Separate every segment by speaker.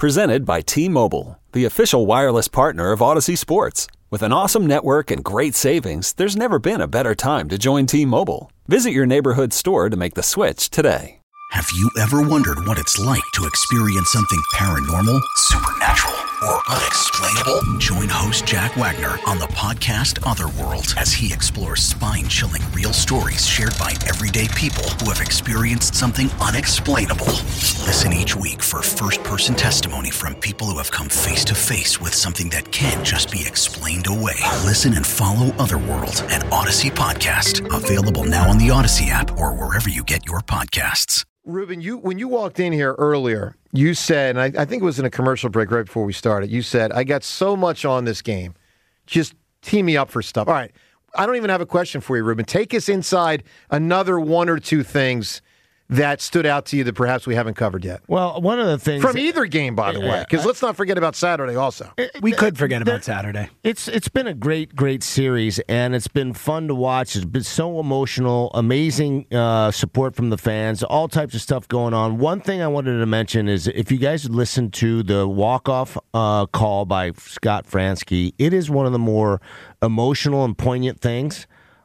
Speaker 1: Presented by T-Mobile, the official wireless partner of Odyssey Sports. With an awesome network and great savings, there's never been a better time to join T-Mobile. Visit your neighborhood store to make the switch today.
Speaker 2: Have you ever wondered what it's like to experience something paranormal, supernatural, or unexplainable? Join host Jack Wagner on the podcast Otherworld as he explores spine-chilling real stories shared by everyday people who have experienced something unexplainable. Listen each week for first-person testimony from people who have come face-to-face with something that can't just be explained away. Listen and follow Otherworld, an Odyssey podcast. Available now on the Odyssey app or wherever you get your podcasts.
Speaker 3: Ruben, when you walked in here earlier, you said, and I think it was in a commercial break right before we started, you said, I got so much on this game. Just tee me up for stuff. All right. I don't even have a question for you, Ruben. Take us inside another one or two things that stood out to you that perhaps we haven't covered yet.
Speaker 4: Well, one of the things...
Speaker 3: From either game, by the way, because let's not forget about Saturday also.
Speaker 5: We could forget about Saturday.
Speaker 4: It's been a great series, and it's been fun to watch. It's been so emotional, amazing support from the fans, all types of stuff going on. One thing I wanted to mention is if you guys listened to the walk-off call by Scott Franzke, it is one of the more emotional and poignant things.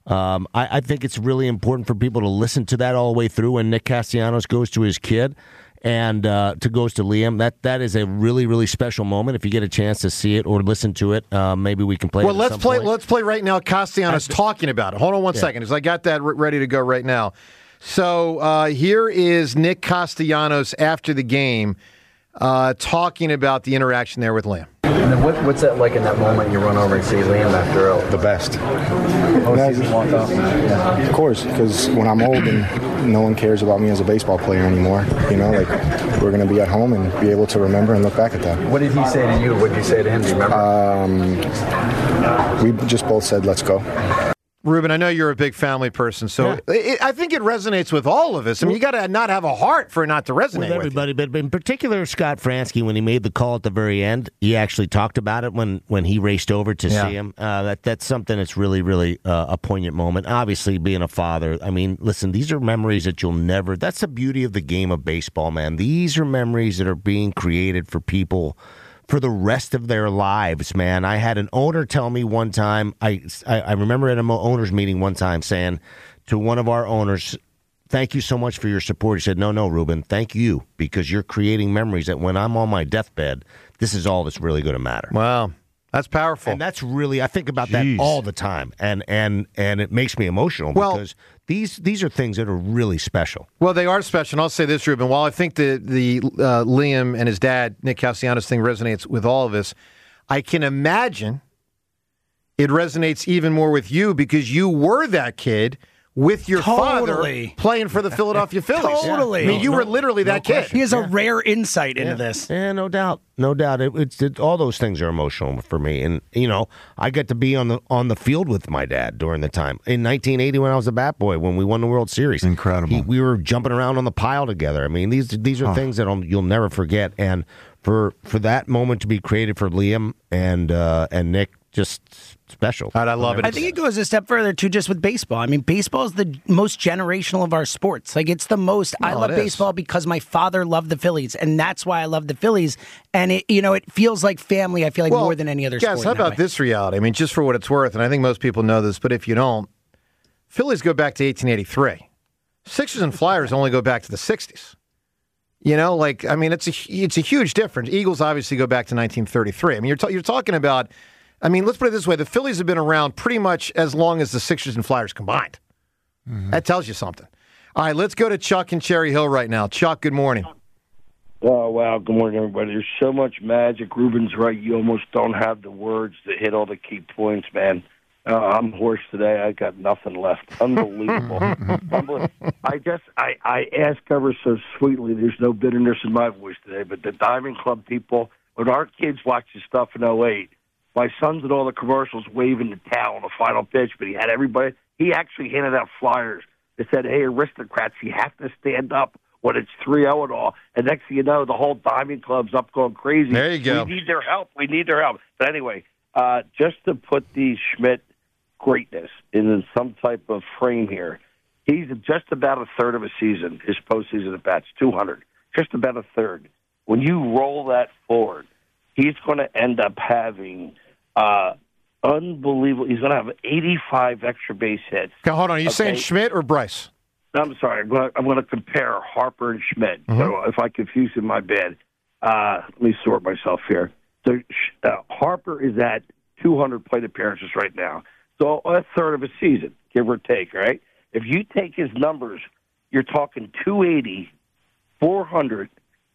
Speaker 4: I think it's really important for people to listen to that all the way through when Nick Castellanos goes to his kid and goes to Liam. That is a really, really special moment. If you get a chance to see it or listen to it, maybe we can play it.
Speaker 3: Well, let's play right now. Castellanos talking about it. Hold on one second, because I got that ready to go right now. So here is Nick Castellanos after the game talking about the interaction there with Liam.
Speaker 6: And then what's that like in that moment you run over and see Liam after
Speaker 7: the best.
Speaker 6: Season walk off? Yeah.
Speaker 7: Of course, because when I'm old and no one cares about me as a baseball player anymore, like we're going to be at home and be able to remember and look back at that.
Speaker 6: What did he say to you? What did you say to him? Do you remember?
Speaker 7: We just both said, let's go.
Speaker 3: Ruben, I know you're a big family person, so I think it resonates with all of us. I mean, you got to not have a heart for it not to resonate with
Speaker 4: everybody. But in particular, Scott Franzke, when he made the call at the very end, he actually talked about it when he raced over to see him. That's something that's really, really a poignant moment. Obviously, being a father, I mean, listen, these are memories that you'll never. That's the beauty of the game of baseball, man. These are memories that are being created for people for the rest of their lives, man. I had an owner tell me one time, I remember at an owner's meeting one time saying to one of our owners, thank you so much for your support. He said, no, Ruben, thank you, because you're creating memories that when I'm on my deathbed, this is all that's really going to matter.
Speaker 3: Wow. That's powerful.
Speaker 4: And that's really, I think about that all the time. And it makes me emotional because these are things that are really special.
Speaker 3: Well, they are special. And I'll say this, Ruben. While I think the Liam and his dad, Nick Castellanos thing resonates with all of us, I can imagine it resonates even more with you because you were that kid with your father playing for the Philadelphia Phillies.
Speaker 5: Totally.
Speaker 3: I mean, you were literally that kid.
Speaker 5: He has a rare insight into this.
Speaker 4: Yeah, no doubt. All those things are emotional for me. And, I got to be on the field with my dad during the time. In 1980 when I was a bat boy, when we won the World Series.
Speaker 8: Incredible.
Speaker 4: We were jumping around on the pile together. I mean, these are things that you'll never forget. And for that moment to be created for Liam and Nick, just special.
Speaker 3: I love it.
Speaker 5: I think it goes a step further, too, just with baseball. I mean, baseball is the most generational of our sports. Like, it's the most, I love baseball because my father loved the Phillies, and that's why I love the Phillies. And, it feels like family, I feel like, more than any other sport.
Speaker 3: Guys, how about this reality? I mean, just for what it's worth, and I think most people know this, but if you don't, Phillies go back to 1883. Sixers and Flyers only go back to the 60s. It's a huge difference. Eagles obviously go back to 1933. I mean, you're talking about... I mean, let's put it this way. The Phillies have been around pretty much as long as the Sixers and Flyers combined. Mm-hmm. That tells you something. All right, let's go to Chuck in Cherry Hill right now. Chuck, good morning.
Speaker 9: Oh, wow. Good morning, everybody. There's so much magic. Ruben's right. You almost don't have the words to hit all the key points, man. I'm hoarse today. I got nothing left. Unbelievable. I ask ever so sweetly. There's no bitterness in my voice today, but the Diamond Club people, when our kids watched this stuff in 2008, my son's in all the commercials waving the towel on the final pitch, but he had everybody. He actually handed out flyers that said, hey, aristocrats, you have to stand up when it's 3-0 and all. And next thing you know, the whole Diamond Club's up going crazy.
Speaker 3: There you go.
Speaker 9: We need their help. But anyway, just to put the Schmidt greatness in some type of frame here, he's just about a third of a season, his postseason at bats, 200. Just about a third. when you roll that forward, he's going to end up having unbelievable. He's going to have 85 extra base hits.
Speaker 3: Okay, hold on. Are you saying Schmidt or Bryce?
Speaker 9: I'm sorry. I'm going to compare Harper and Schmidt. So if I confuse him, my bad. Let me sort myself here. So Harper is at 200 plate appearances right now. So a third of a season, give or take, right? If you take his numbers, you're talking 280, 400,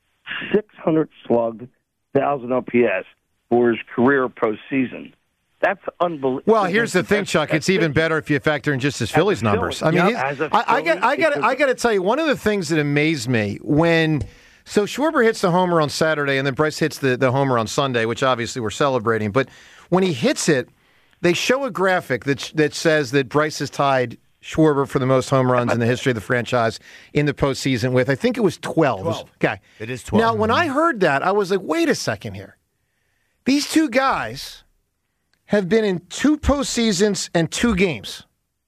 Speaker 9: 600 slug, 1,000 OPS for his career postseason. That's unbelievable.
Speaker 3: Well, here's the thing, Chuck. It's even better if you factor in just his Phillies numbers. I mean, I got to tell you, one of the things that amazed me when Schwarber hits the homer on Saturday and then Bryce hits the homer on Sunday, which obviously we're celebrating. But when he hits it, they show a graphic that says that Bryce has tied Schwarber for the most home runs in the history of the franchise in the postseason with, I think it was 12. Okay.
Speaker 4: It is 12.
Speaker 3: Now, when I heard that, I was like, wait a second here. These two guys have been in 2 postseasons and 2 games.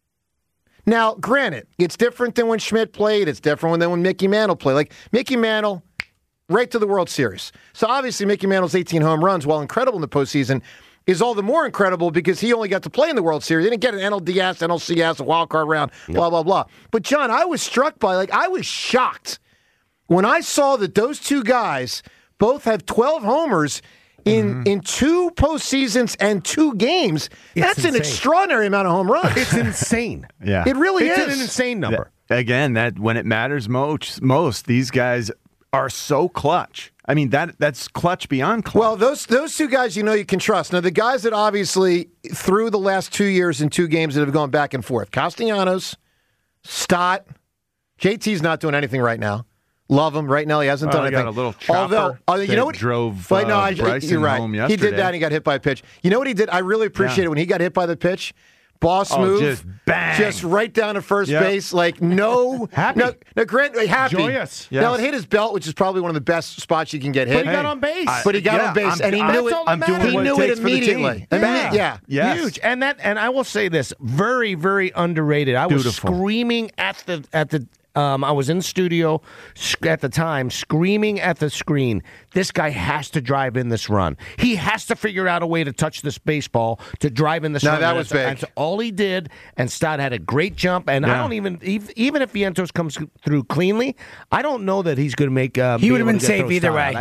Speaker 3: Now, granted, it's different than when Schmidt played. It's different than when Mickey Mantle played. Like, Mickey Mantle, right to the World Series. So, obviously, Mickey Mantle's 18 home runs, while incredible in the postseason, is all the more incredible because he only got to play in the World Series. He didn't get an NLDS, NLCS, a wild card round, blah, blah, blah. But, John, I was struck by, I was shocked when I saw that those two guys both have 12 homers in 2 postseasons and 2 games. That's an extraordinary amount of home runs.
Speaker 4: It's insane.
Speaker 8: Yeah.
Speaker 3: It really is.
Speaker 4: It's an insane number.
Speaker 8: Again, that when it matters most, these guys are so clutch. I mean, that's clutch beyond clutch.
Speaker 3: Well, those 2 guys you can trust. Now, the guys that obviously, through the last 2 years in 2 games that have gone back and forth, Castellanos, Stott, JT's not doing anything right now. Love him. Right now, he hasn't done anything.
Speaker 8: Got a little chopper.
Speaker 3: Although, you know what?
Speaker 8: Drove
Speaker 3: Bryson
Speaker 8: you're right.
Speaker 3: Home yesterday. He did that and he got hit by a pitch. You know what he did? I really appreciate it when he got hit by the pitch. Boss move.
Speaker 8: Just bang.
Speaker 3: Just right down to first base. Like, no.
Speaker 4: Happy.
Speaker 3: No, Grant, happy.
Speaker 4: Joyous.
Speaker 8: Yes.
Speaker 3: Now, it hit his belt, which is probably one of the best spots you can get hit.
Speaker 4: But he got on base.
Speaker 3: But he got on base, and he knew it.
Speaker 8: I'm doing
Speaker 3: he
Speaker 8: what
Speaker 3: knew
Speaker 8: it
Speaker 3: it
Speaker 8: takes for the
Speaker 3: immediately.
Speaker 8: team.
Speaker 3: Yeah.
Speaker 8: Yes.
Speaker 4: Huge. And I will say this, very, very underrated. I was
Speaker 8: Beautiful.
Speaker 4: screaming at the I was in the studio at the time, screaming at the screen, this guy has to drive in this run. He has to figure out a way to touch this baseball to drive in this run.
Speaker 3: No, that was big.
Speaker 4: That's all he did, and Stott had a great jump, and I don't even if Vientos comes through cleanly, I don't know that he's going to make
Speaker 5: he would have been safe either way.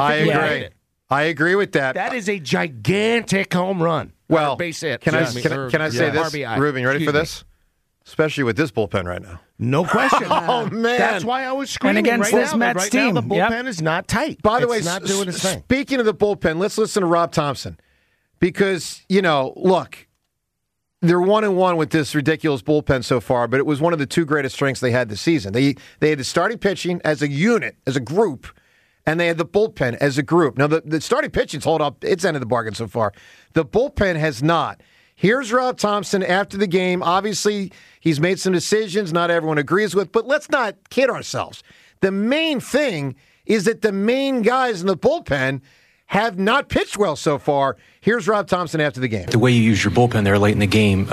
Speaker 3: I agree with that.
Speaker 4: That is a gigantic home run.
Speaker 3: Well,
Speaker 4: base hit.
Speaker 3: Can I say this?
Speaker 4: RBI.
Speaker 3: Ruben, you ready for this? Especially with this bullpen right now.
Speaker 4: No question.
Speaker 3: Oh, man.
Speaker 4: That's why I was screaming.
Speaker 5: And against this Mets team.
Speaker 4: Now, the bullpen is not tight.
Speaker 3: By the way,
Speaker 4: it's not doing its thing.
Speaker 3: Speaking of the bullpen, let's listen to Rob Thompson. Because, look, they're 1-1 with this ridiculous bullpen so far, but it was one of the 2 greatest strengths they had this season. They had the starting pitching as a unit, as a group, and they had the bullpen as a group. Now, the starting pitching's hold up. It's ended the bargain so far. The bullpen has not. Here's Rob Thompson after the game. Obviously, he's made some decisions not everyone agrees with, but let's not kid ourselves. The main thing is that the main guys in the bullpen have not pitched well so far. Here's Rob Thompson after the game.
Speaker 10: The way you use your bullpen there late in the game,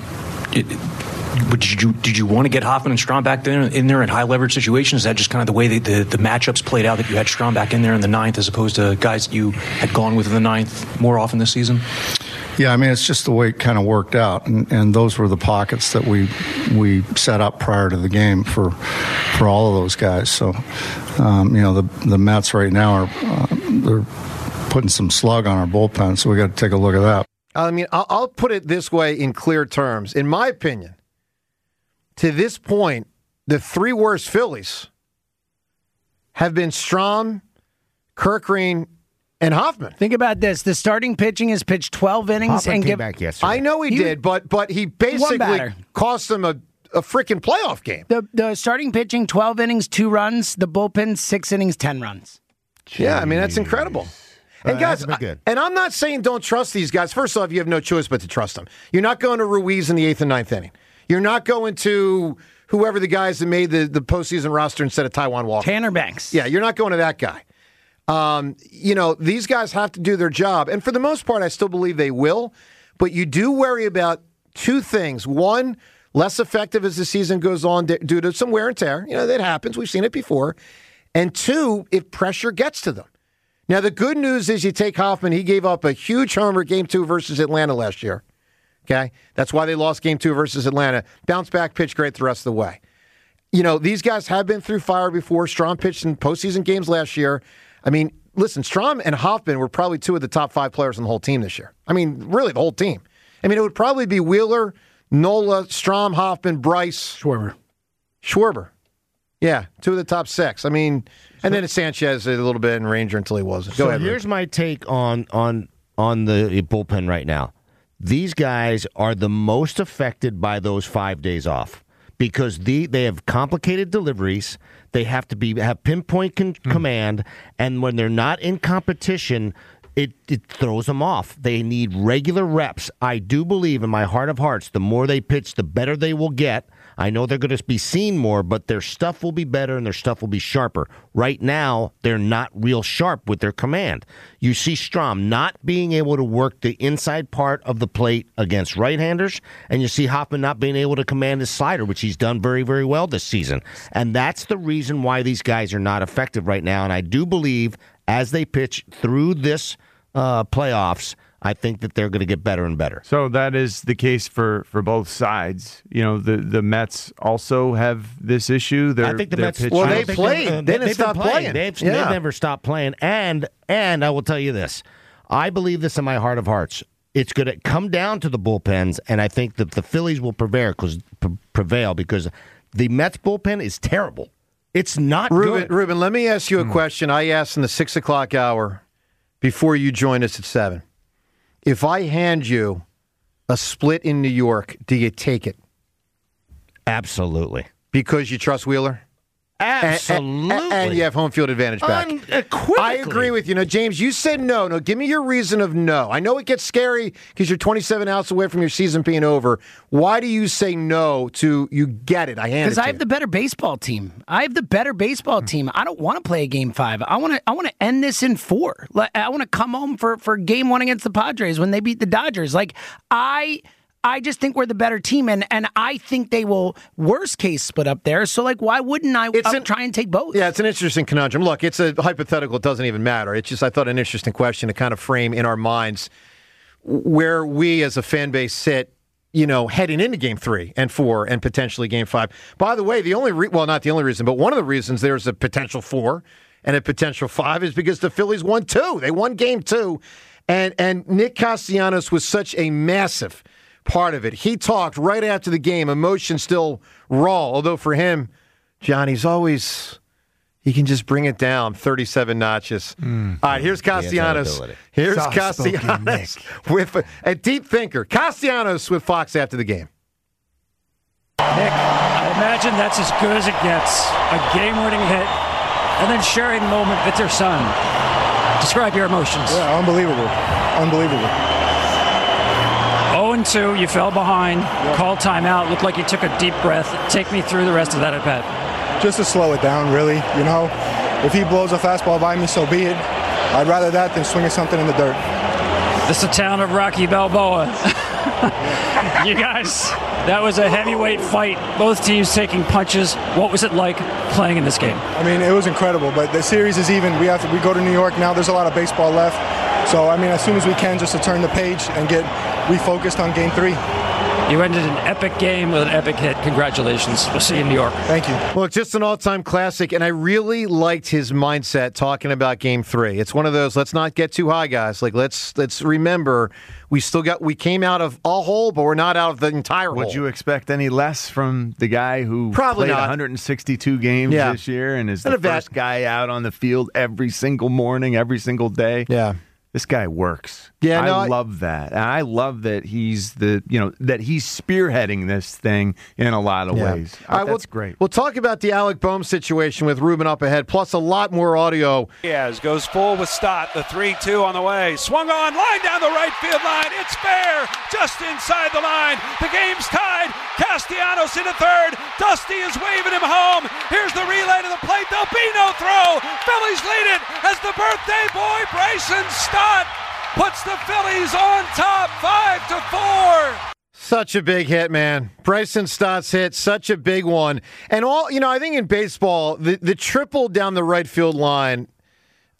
Speaker 10: did you want to get Hoffman and Strahm back in there in high leverage situations? Is that just kind of the way the matchups played out, that you had Strahm back in there in the 9th as opposed to guys that you had gone with in the 9th more often this season?
Speaker 11: Yeah, I mean, it's just the way it kind of worked out, and those were the pockets that we set up prior to the game for all of those guys. So, the Mets right now they're putting some slug on our bullpen, so we got to take a look at that.
Speaker 3: I mean, I'll put it this way in clear terms. In my opinion, to this point, the 3 worst Phillies have been Strahm, Kerkering, and Hoffman.
Speaker 5: Think about this. The starting pitching has pitched 12 innings
Speaker 4: Hoffman came back yesterday.
Speaker 3: I know he did, but he basically cost them a freaking playoff game.
Speaker 5: The starting pitching, 12 innings, 2 runs. The bullpen, 6 innings, 10 runs.
Speaker 3: Jeez. Yeah, I mean, that's incredible. And guys, and I'm not saying don't trust these guys. First off, you have no choice but to trust them. You're not going to Ruiz in the 8th and 9th inning. You're not going to whoever the guys that made the postseason roster instead of Taijuan Walker.
Speaker 5: Tanner Banks.
Speaker 3: Yeah, you're not going to that guy. These guys have to do their job. And for the most part, I still believe they will. But you do worry about 2 things. One, less effective as the season goes on due to some wear and tear. That happens. We've seen it before. And 2, if pressure gets to them. Now, the good news is you take Hoffman. He gave up a huge homer Game 2 versus Atlanta last year. Okay? That's why they lost Game 2 versus Atlanta. Bounce back, pitch great the rest of the way. You know, these guys have been through fire before. Strom pitched in postseason games last year. I mean, listen, Strom and Hoffman were probably 2 of the top 5 players on the whole team this year. I mean, really, the whole team. I mean, it would probably be Wheeler, Nola, Strom, Hoffman, Bryce. Schwarber. Yeah, 2 of the top 6. I mean, and then Sanchez a little bit and Ranger until he wasn't. Go ahead.
Speaker 4: Here's my take on the bullpen right now. These guys are the most affected by those 5 days off because they have complicated deliveries. They have to have pinpoint command, and when they're not in competition, it throws them off. They need regular reps. I do believe in my heart of hearts, the more they pitch, the better they will get. I know they're going to be seen more, but their stuff will be better and their stuff will be sharper. Right now, they're not real sharp with their command. You see Strom not being able to work the inside part of the plate against right-handers, and you see Hoffman not being able to command his slider, which he's done very, very well this season. And that's the reason why these guys are not effective right now. And I do believe as they pitch through this playoffs, I think that they're going to get better and better.
Speaker 8: So that is the case for both sides. You know, the Mets also have this issue.
Speaker 4: I think the Mets.
Speaker 3: Well, they played. They didn't stop playing.
Speaker 4: They've never stopped playing. And I will tell you this. I believe this in my heart of hearts. It's going to come down to the bullpens, and I think that the Phillies will prevail because the Mets bullpen is terrible. It's not good.
Speaker 3: Ruben, let me ask you a question I asked in the 6 o'clock hour before you joined us at 7. If I hand you a split in New York, do you take it?
Speaker 4: Absolutely.
Speaker 3: Because you trust Wheeler?
Speaker 4: Absolutely.
Speaker 3: And you have home field advantage back. I agree with you. Now, James, you said no. No, give me your reason of no. I know it gets scary because you're 27 outs away from your season being over. Why do you say no to you get it? I hand it to you.
Speaker 5: Because I have the better baseball team. I don't want to play a Game 5. I want to end this in 4. I want to come home for Game 1 against the Padres when they beat the Dodgers. I just think we're the better team, and I think they will, worst case, split up there. So, why wouldn't I try and take both?
Speaker 3: Yeah, it's an interesting conundrum. Look, it's a hypothetical. It doesn't even matter. It's just, I thought, an interesting question to kind of frame in our minds where we as a fan base sit, heading into Game 3 and 4 and potentially Game 5. By the way, not the only reason, but one of the reasons there's a potential 4 and a potential 5 is because the Phillies won 2. They won Game 2, and Nick Castellanos was such a massive part of it. He talked right after the game, emotion still raw, although for him, John, he can just bring it down 37 notches. All right, here's Castellanos. Here's Castellanos with a deep thinker. Castellanos with Fox after the game.
Speaker 12: Nick, I imagine that's as good as it gets. A game-winning hit, and then sharing the moment with your son. Describe your emotions.
Speaker 7: Yeah, unbelievable.
Speaker 12: 0-2, you fell behind, called timeout, looked like you took a deep breath. Take me through the rest of that at bat.
Speaker 7: Just to slow it down, really. If he blows a fastball by me, so be it. I'd rather that than swinging something in the dirt.
Speaker 12: This is the town of Rocky Balboa. You guys, that was a heavyweight fight. Both teams taking punches. What was it like playing in this game?
Speaker 7: I mean, it was incredible, but the series is even. We go to New York now. There's a lot of baseball left. So, as soon as we can, just to turn the page and get refocused on Game 3.
Speaker 12: You ended an epic game with an epic hit. Congratulations. We'll see you in New York.
Speaker 7: Thank you.
Speaker 3: Well, just an all-time classic, and I really liked his mindset talking about Game 3. It's one of those, let's not get too high, guys. Let's remember, we came out of a hole, but we're not out of the entire hole.
Speaker 8: Would you expect any less from the guy who
Speaker 3: Probably
Speaker 8: played
Speaker 3: not.
Speaker 8: 162 games this year and is the first guy out on the field every single morning, every single day?
Speaker 3: Yeah.
Speaker 8: This guy works.
Speaker 3: Yeah,
Speaker 8: I love that. And I love that he's that he's spearheading this thing in a lot of ways. That's great.
Speaker 3: We'll talk about the Alec Bohm situation with Ruben up ahead, plus a lot more audio.
Speaker 13: Diaz goes full with Stott. The 3-2 on the way. Swung on, line down the right field line. It's fair, just inside the line. The game's tied. Castellanos in a third. Dusty is waving him home. Here's the relay to the plate. There'll be no throw. Phillies lead it as the birthday boy Bryson Stott puts the Phillies on top 5-4.
Speaker 3: Such a big hit, man. Bryson Stott's hit, such a big one. And I think in baseball, the triple down the right field line,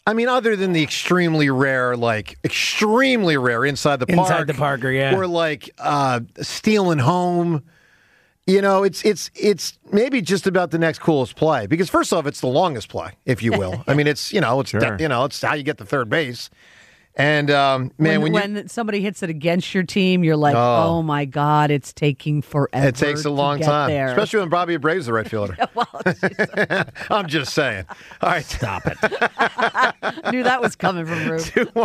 Speaker 3: I mean, other than the extremely rare inside the park.
Speaker 5: Inside the Parker, yeah.
Speaker 3: Or like stealing home. You know, it's maybe just about the next coolest play. Because first off, it's the longest play, if you will. I mean, it's how you get to third base. And when
Speaker 14: somebody hits it against your team, you're like, oh my God, it's taking forever.
Speaker 3: It takes a long time,
Speaker 14: there.
Speaker 3: especially when Bobby Abrave's the right fielder. I'm just saying. All right,
Speaker 4: stop it.
Speaker 14: I knew that was coming from Rube.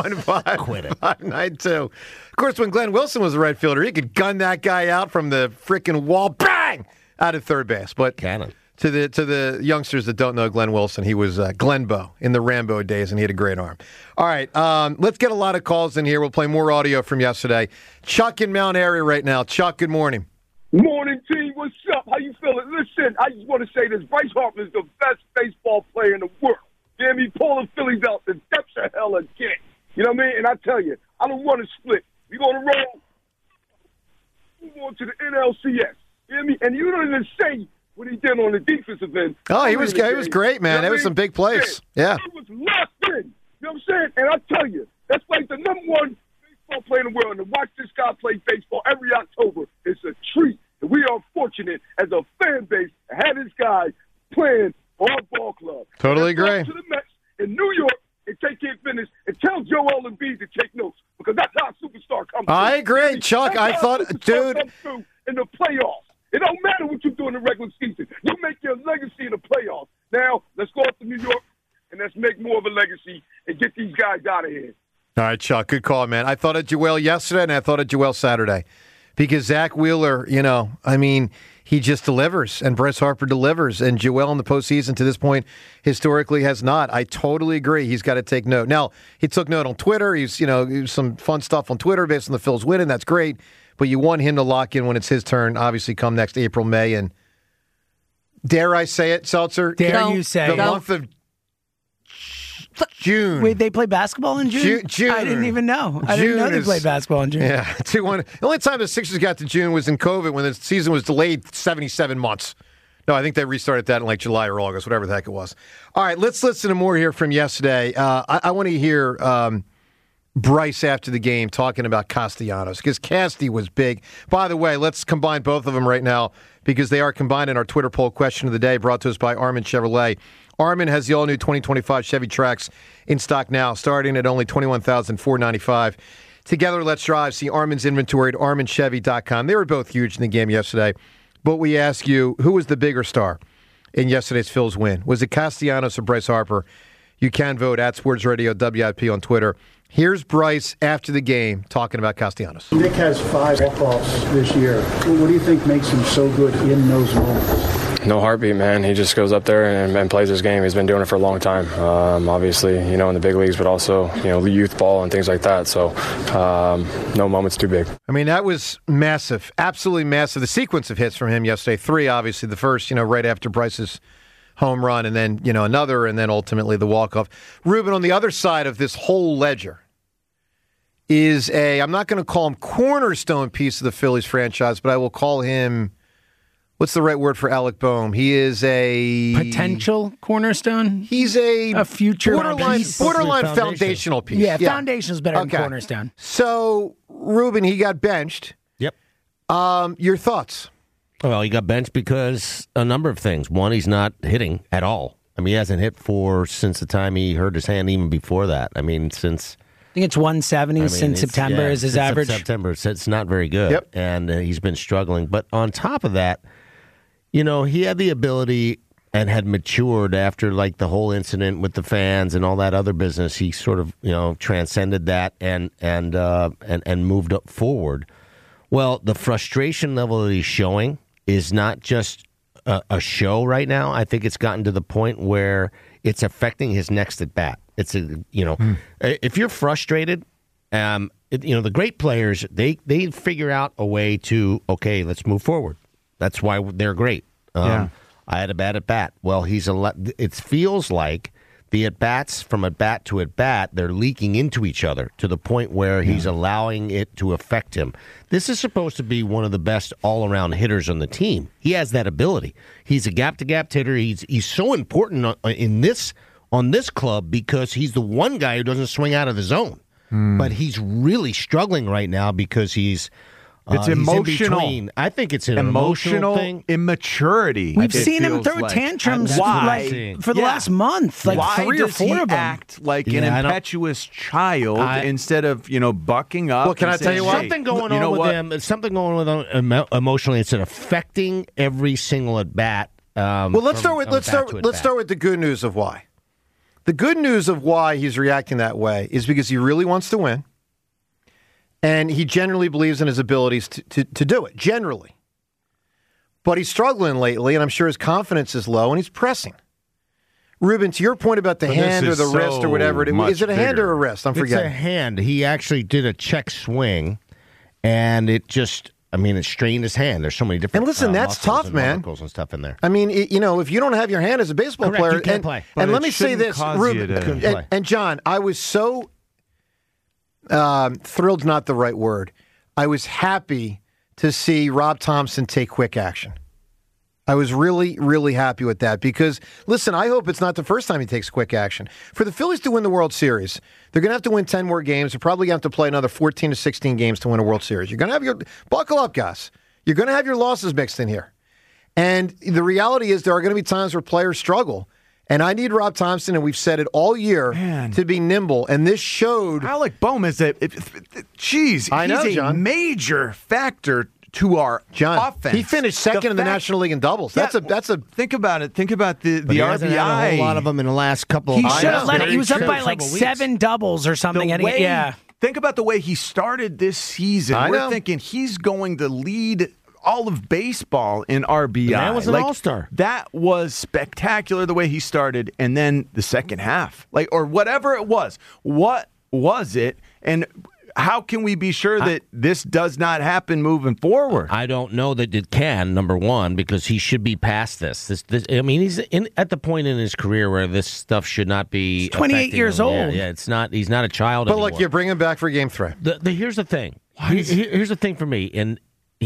Speaker 3: 215-592. Of course, when Glenn Wilson was the right fielder, he could gun that guy out from the freaking wall, bang, out of third base. But
Speaker 4: cannon.
Speaker 3: To the youngsters that don't know Glenn Wilson, he was Glenbo in the Rambo days, and he had a great arm. All right, let's get a lot of calls in here. We'll play more audio from yesterday. Chuck in Mount Airy right now. Chuck, good morning.
Speaker 15: Morning, team. What's up? How you feeling? Listen, I just want to say this. Bryce Harper is the best baseball player in the world. Damn, he pulling Phillies out the depths of hell again. You know what I mean? And I tell you, I don't want to split. We're going to roll. Move on to the NLCS. You know what I mean? And you don't even say what he did on the defensive end.
Speaker 3: Oh, he was great, man. That was some big plays. Yeah.
Speaker 15: He was locked in. You know what I'm saying? And I tell you, that's like the number one baseball player in the world. And to watch this guy play baseball every October is a treat. And we are fortunate as a fan base to have this guy playing for our ball club.
Speaker 3: Totally agree.
Speaker 15: Go to the Mets in New York and take care of business and tell Joel Embiid to take notes because that's how a superstar comes through.
Speaker 3: I agree, Chuck. I thought, dude.
Speaker 15: Comes through in the playoffs. It don't matter what you do in the regular season. You make your legacy in the playoffs. Now, let's go up to New York, and let's make more of a legacy and get these guys out of here.
Speaker 3: All right, Chuck, good call, man. I thought of Joel yesterday, and I thought of Joel Saturday. Because Zach Wheeler, he just delivers, and Bryce Harper delivers, and Joel in the postseason to this point historically has not. I totally agree. He's got to take note. Now, he took note on Twitter. He's some fun stuff on Twitter based on the Phils winning. That's great. But you want him to lock in when it's his turn, obviously, come next April, May. And dare I say it, Seltzer?
Speaker 5: Dare you say
Speaker 3: the month of June.
Speaker 5: Wait, they play basketball in June?
Speaker 3: June.
Speaker 5: I didn't even know. I didn't know they played basketball in June.
Speaker 3: Yeah, 2-1. The only time the Sixers got to June was in COVID when the season was delayed 77 months. No, I think they restarted that in like July or August, whatever the heck it was. All right, let's listen to more here from yesterday. I want to hear Bryce after the game talking about Castellanos because Casty was big. By the way, let's combine both of them right now because they are combined in our Twitter poll question of the day brought to us by Armin Chevrolet. Armin has the all-new 2025 Chevy Trax in stock now, starting at only $21,495. Together, let's drive. See Armin's inventory at arminchevy.com. They were both huge in the game yesterday. But we ask you, who was the bigger star in yesterday's Phils win? Was it Castellanos or Bryce Harper? You can vote at Sports Radio WIP on Twitter. Here's Bryce after the game talking about Castellanos.
Speaker 16: Nick has 5 walk-offs this year. What do you think makes him so good in those moments?
Speaker 17: No heartbeat, man. He just goes up there and plays his game. He's been doing it for a long time. Obviously, in the big leagues, but also, youth ball and things like that. So, no moment's too big.
Speaker 3: I mean, that was massive, absolutely massive. The sequence of hits from him yesterday, 3, obviously. The first, right after Bryce's home run, and then, another, and then ultimately the walk-off. Ruben, on the other side of this whole ledger is I'm not going to call him cornerstone piece of the Phillies franchise, but I will call him, what's the right word for Alec Boehm? He is a
Speaker 5: potential cornerstone.
Speaker 3: He's a
Speaker 5: future
Speaker 3: borderline foundational piece.
Speaker 5: Yeah, foundation's better than cornerstone.
Speaker 3: So, Ruben, he got benched.
Speaker 4: Yep.
Speaker 3: Your thoughts?
Speaker 4: Well, he got benched because a number of things. One, he's not hitting at all. I mean, he hasn't hit since the time he hurt his hand, even before that. I mean, since...
Speaker 5: I think it's 170 since September is his average.
Speaker 4: September, so it's not very good.
Speaker 3: Yep.
Speaker 4: And he's been struggling. But on top of that, he had the ability and had matured after like the whole incident with the fans and all that other business. He sort of transcended that and moved up forward. Well, the frustration level that he's showing is not just a show right now. I think it's gotten to the point where it's affecting his next at bat. It's if you're frustrated, the great players they figure out a way to let's move forward. That's why they're great. I had a bad at bat. Well, it feels like the at bats from at bat to at bat they're leaking into each other to the point where he's allowing it to affect him. This is supposed to be one of the best all around hitters on the team. He has that ability. He's a gap to gap hitter. He's so important in this on this club because he's the one guy who doesn't swing out of the zone. But he's really struggling right now because he's
Speaker 8: it's emotional.
Speaker 4: He's in between. I think it's an emotional thing.
Speaker 8: Immaturity.
Speaker 5: We've seen him throw tantrums for the last month, like
Speaker 8: why
Speaker 5: 3 or 4 of them.
Speaker 8: Act like an impetuous child instead of bucking up?
Speaker 3: Well, can I tell you what?
Speaker 4: Something going on with him. Something going on with him emotionally. It's affecting every single at bat.
Speaker 3: Well, let's start with the good news of why. The good news of why he's reacting that way is because he really wants to win, and he generally believes in his abilities to do it, generally. But he's struggling lately, and I'm sure his confidence is low, and he's pressing. Ruben, to your point about the hand or the wrist or whatever, is it a hand or a wrist? I'm forgetting.
Speaker 4: It's a hand. He actually did a check swing, and it just... it strained his hand. There's so many different.
Speaker 3: And listen, that's tough, man.
Speaker 4: And stuff in there.
Speaker 3: I mean, if you don't have your hand as a baseball player,
Speaker 4: you can't play.
Speaker 3: And let me say this, Ruben, and John, I was so thrilled. Not the right word. I was happy to see Rob Thompson take quick action. I was really, really happy with that because, listen, I hope it's not the first time he takes quick action. For the Phillies to win the World Series, they're going to have to win 10 more games. They're probably going to have to play another 14 to 16 games to win a World Series. You're going to have buckle up, guys. You're going to have your losses mixed in here. And the reality is there are going to be times where players struggle. And I need Rob Thompson, and we've said it all year, to be nimble. And this showed.
Speaker 8: Alec Bohm is he's a major factor to our offense.
Speaker 3: He finished second in the National League in doubles. That's a.
Speaker 8: Think about it. Think about the RBI.
Speaker 4: Had a whole lot of them in the last couple.
Speaker 5: He should have let it. He was up by like 7 doubles or something.
Speaker 8: Think about the way he started this season. We're thinking he's going to lead all of baseball in RBI.
Speaker 4: That was an all-star.
Speaker 8: That was spectacular the way he started, and then the second half, or whatever it was. What was it? And how can we be sure that this does not happen moving forward?
Speaker 4: I don't know that it can, number one, because he should be past this. He's at the point in his career where this stuff should not be.
Speaker 5: He's 28 years old.
Speaker 4: Yeah, it's not. He's not a child anymore.
Speaker 3: But look, you bring him back for Game 3.
Speaker 4: Here's the thing. Here's the thing for me, and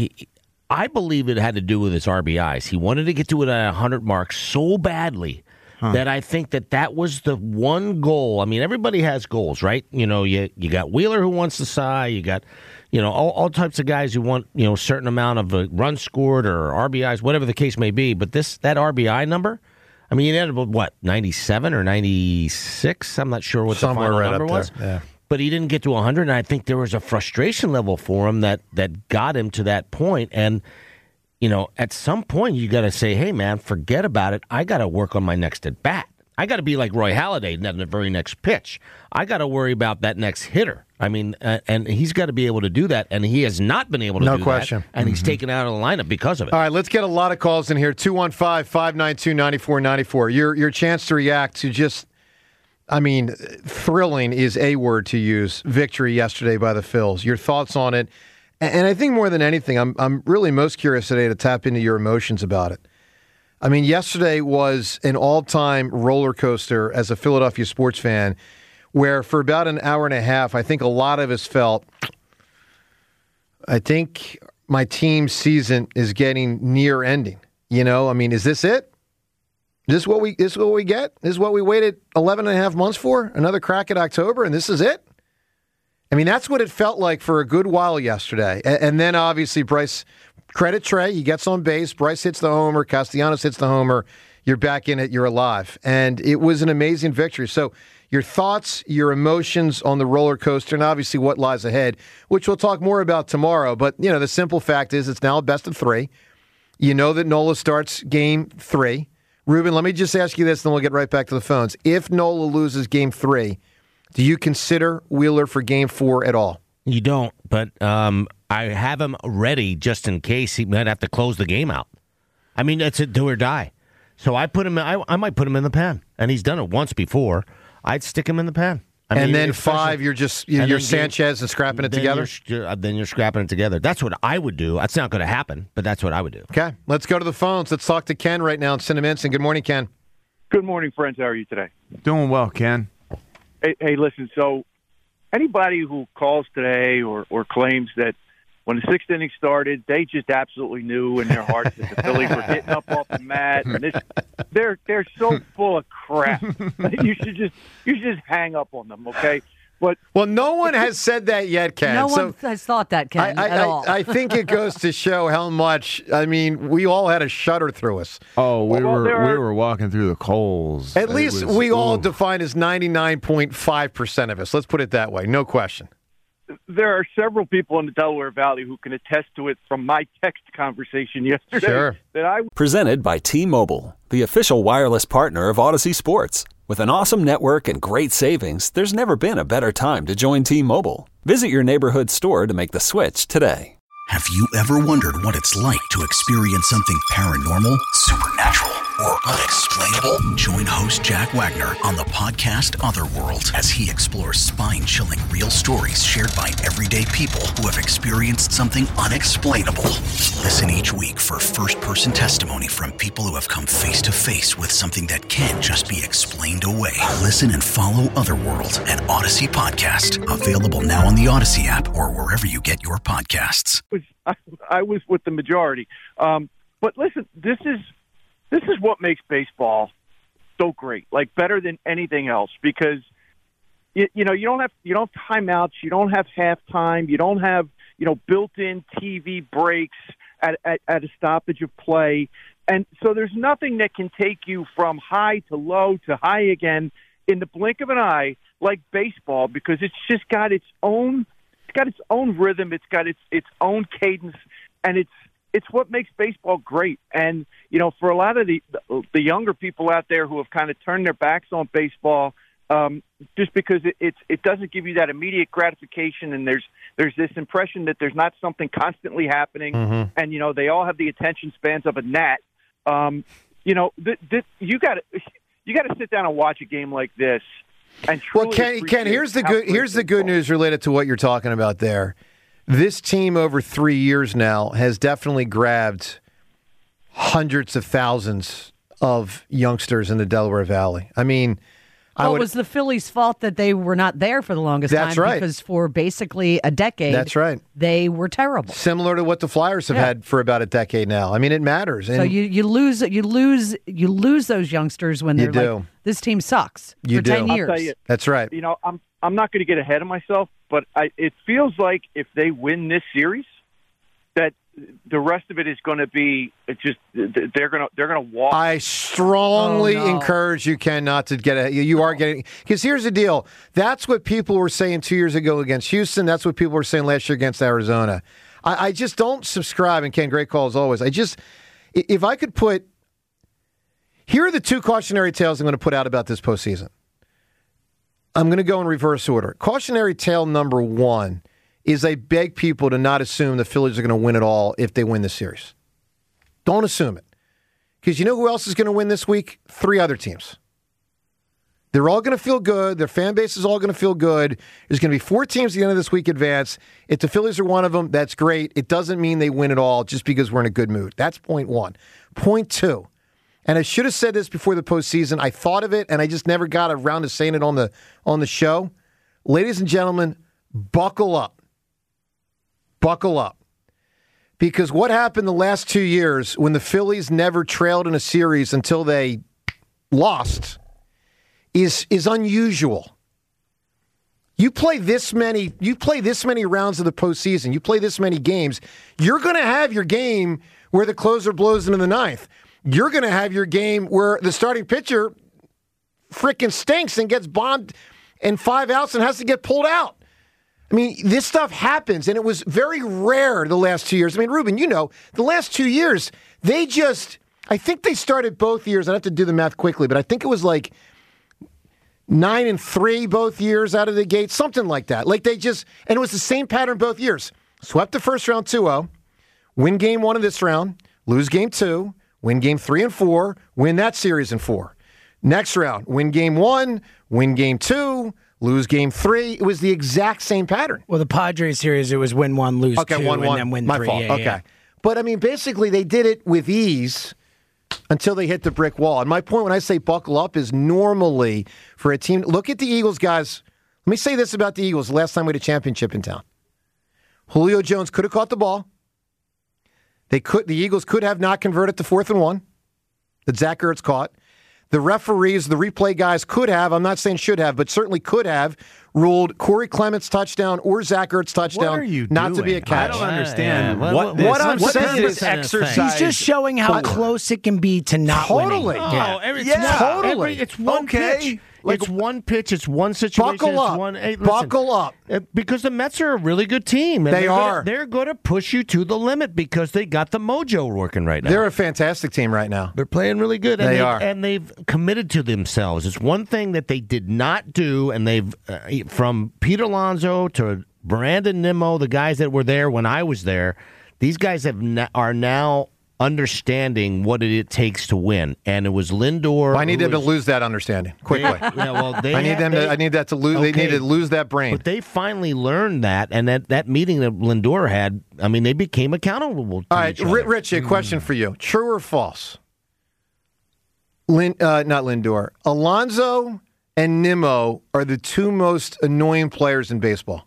Speaker 4: I believe it had to do with his RBIs. He wanted to get to it at 100 marks so badly. That I think that was the one goal. I mean, everybody has goals, right? You got Wheeler who wants to Cy. You got, all types of guys who want, a certain amount of runs scored or RBIs, whatever the case may be. But that RBI number, I mean, he ended up with 97 or 96? I'm not sure what
Speaker 3: somewhere
Speaker 4: the final
Speaker 3: right
Speaker 4: number was.
Speaker 3: Yeah.
Speaker 4: But he didn't get to 100, and I think there was a frustration level for him that got him to that point. And at some point, you got to say, hey, man, forget about it. I got to work on my next at-bat. I got to be like Roy Halladay in the very next pitch. I got to worry about that next hitter. I mean, and he's got to be able to do that, and he has not been able to do that.
Speaker 3: No question.
Speaker 4: And he's taken out of the lineup because of it.
Speaker 3: All right, let's get a lot of calls in here. 215-592-9494. Your chance to react to just, thrilling is a word to use, victory yesterday by the Phils. Your thoughts on it. And I think more than anything, I'm really most curious today to tap into your emotions about it. I mean, yesterday was an all-time roller coaster as a Philadelphia sports fan, where for about an hour and a half, I think a lot of us felt, I think my team's season is getting near ending. Is this it? Is this what we get? This is what we waited 11 and a half months for? Another crack at October, and this is it? That's what it felt like for a good while yesterday. And then, obviously, Bryce, credit Trey, he gets on base. Bryce hits the homer. Castellanos hits the homer. You're back in it. You're alive. And it was an amazing victory. So your thoughts, your emotions on the roller coaster, and obviously what lies ahead, which we'll talk more about tomorrow. But, the simple fact is it's now a best of 3. You know that Nola starts Game 3. Ruben, let me just ask you this, then we'll get right back to the phones. If Nola loses Game 3, do you consider Wheeler for Game 4 at all?
Speaker 4: You don't, but I have him ready just in case he might have to close the game out. It's a do or die. So I put him. I might put him in the pen, and he's done it once before. I'd stick him in the pen.
Speaker 3: And then 5, you're Sanchez and scrapping it together?
Speaker 4: Then you're scrapping it together. That's what I would do. That's not going to happen, but that's what I would do.
Speaker 3: Okay, let's go to the phones. Let's talk to Ken right now in Cinnaminson. Good morning, Ken.
Speaker 18: Good morning, friends. How are you today?
Speaker 8: Doing well, Ken.
Speaker 18: Hey, listen, so anybody who calls today or claims that when the sixth inning started, they just absolutely knew in their hearts that the Phillies were getting up off the mat. And they're so full of crap. You should just hang up on them, okay? But
Speaker 3: no one has said that yet, Ken.
Speaker 14: No one has thought that, Ken, at all.
Speaker 3: I think it goes to show how much. I mean, we all had a shudder through us.
Speaker 8: Oh, we were walking through the coals.
Speaker 3: At least we all define as 99.5% of us. Let's put it that way. No question.
Speaker 18: There are several people in the Delaware Valley who can attest to it from my text conversation yesterday.
Speaker 3: Sure.
Speaker 1: Presented by T-Mobile, the official wireless partner of Odyssey Sports. With an awesome network and great savings, there's never been a better time to join T-Mobile. Visit your neighborhood store to make the switch today.
Speaker 2: Have you ever wondered what it's like to experience something paranormal, supernatural, or unexplainable? Join host Jack Wagner on the podcast Otherworld as he explores spine-chilling real stories shared by everyday people who have experienced something unexplainable. Listen each week for first-person testimony from people who have come face-to-face with something that can't just be explained away. Listen and follow Otherworld, an Odyssey podcast. Available now on the Odyssey app or wherever you get your podcasts.
Speaker 18: I was with the majority. But listen, this is what makes baseball so great, like better than anything else, because you don't have timeouts, you don't have halftime, you don't have built-in TV breaks at a stoppage of play, and so there's nothing that can take you from high to low to high again in the blink of an eye like baseball, because it's just got its own rhythm, it's got its own cadence, and it's what makes baseball great. And for a lot of the younger people out there who have kind of turned their backs on baseball, just because it doesn't give you that immediate gratification, and there's this impression that there's not something constantly happening, and they all have the attention spans of a gnat. You got to sit down and watch a game like this. And
Speaker 3: well, Ken, here's the good news related to what you're talking about there. This team over 3 years now has definitely grabbed hundreds of thousands of youngsters in the Delaware Valley. I mean,
Speaker 14: it was the Phillies' fault that they were not there for the longest time.
Speaker 3: That's right.
Speaker 14: Because for basically a decade,
Speaker 3: that's right,
Speaker 14: they were terrible.
Speaker 3: Similar to what the Flyers have had for about a decade now. I mean, it matters.
Speaker 14: So you lose those youngsters when they're like, this team sucks for 10 years.
Speaker 18: I'll tell you,
Speaker 3: that's right.
Speaker 18: I'm not going to get ahead of myself, but it feels like if they win this series, that the rest of it is going to be just they're going to walk.
Speaker 3: I strongly encourage you, Ken, not to get ahead. You are getting, because here's the deal. That's what people were saying 2 years ago against Houston. That's what people were saying last year against Arizona. I just don't subscribe. And Ken, great call as always. If I could put, here are the two cautionary tales I'm going to put out about this postseason. I'm going to go in reverse order. Cautionary tale number one is I beg people to not assume the Phillies are going to win it all if they win the series. Don't assume it. Because you know who else is going to win this week? 3 other teams. They're all going to feel good. Their fan base is all going to feel good. There's going to be 4 teams at the end of this week advance. If the Phillies are one of them, that's great. It doesn't mean they win it all just because we're in a good mood. That's point one. Point two, and I should have said this before the postseason. I thought of it, and I just never got around to saying it on the show. Ladies and gentlemen, buckle up. Buckle up. Because what happened the last 2 years when the Phillies never trailed in a series until they lost is unusual. You play this many rounds of the postseason, you play this many games, you're going to have your game where the closer blows into the ninth. You're going to have your game where the starting pitcher freaking stinks and gets bombed and 5 outs and has to get pulled out. I mean, this stuff happens, and it was very rare the last 2 years. I mean, Ruben, the last 2 years, I think they started both years. I'd have to do the math quickly, but I think it was like 9-3 both years out of the gate, something like that. And it was the same pattern both years. Swept the first round 2-0, win game 1 of this round, lose game 2, win game 3 and 4, win that series in 4. Next round, win game 1, win game 2, lose game 3. It was the exact same pattern.
Speaker 5: Well, the Padres series, it was win 1, lose 2, 1-1. And then win 3.
Speaker 3: My fault.
Speaker 5: Yeah,
Speaker 3: okay.
Speaker 5: yeah.
Speaker 3: But, I mean, basically, they did it with ease until they hit the brick wall. And my point when I say buckle up is normally for a team, look at the Eagles, guys. Let me say this about the Eagles the last time we had a championship in town. Julio Jones could have caught the ball. The Eagles could have not converted to 4th and 1 that Zach Ertz caught. The referees, the replay guys could have, I'm not saying should have, but certainly could have ruled Corey Clement's touchdown or Zach Ertz touchdown not to be a catch.
Speaker 8: I don't understand
Speaker 3: what I'm saying is
Speaker 8: exercise.
Speaker 5: He's just showing how close it can be to not winning.
Speaker 3: Totally.
Speaker 4: It's one pitch. It's one pitch. It's one situation.
Speaker 3: Buckle up. Buckle up.
Speaker 4: Because the Mets are a really good team. And
Speaker 3: they are.
Speaker 4: They're going to push you to the limit because they got the mojo working right now.
Speaker 3: They're a fantastic team right now.
Speaker 4: They're playing really good.
Speaker 3: They are.
Speaker 4: And they've committed to themselves. It's one thing that they did not do, and they've, from Pete Alonso to Brandon Nimmo, the guys that were there when I was there, these guys are now understanding what it takes to win, and it was Lindor.
Speaker 3: I need them to lose that understanding quickly. I need that to lose.
Speaker 4: Okay.
Speaker 3: They need to lose that brain.
Speaker 4: But they finally learned that, and that meeting that Lindor had. I mean, they became accountable. To
Speaker 3: All right,
Speaker 4: each other.
Speaker 3: Rich, a question for you: true or false? Not Lindor. Alonso and Nimmo are the two most annoying players in baseball.